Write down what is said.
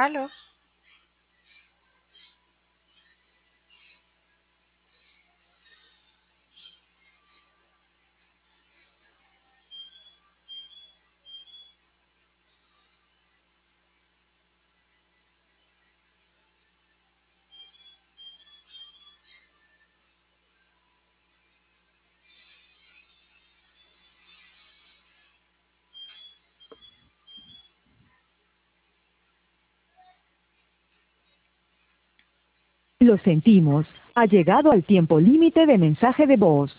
Aló. Lo sentimos, ha llegado al tiempo límite de mensaje de voz.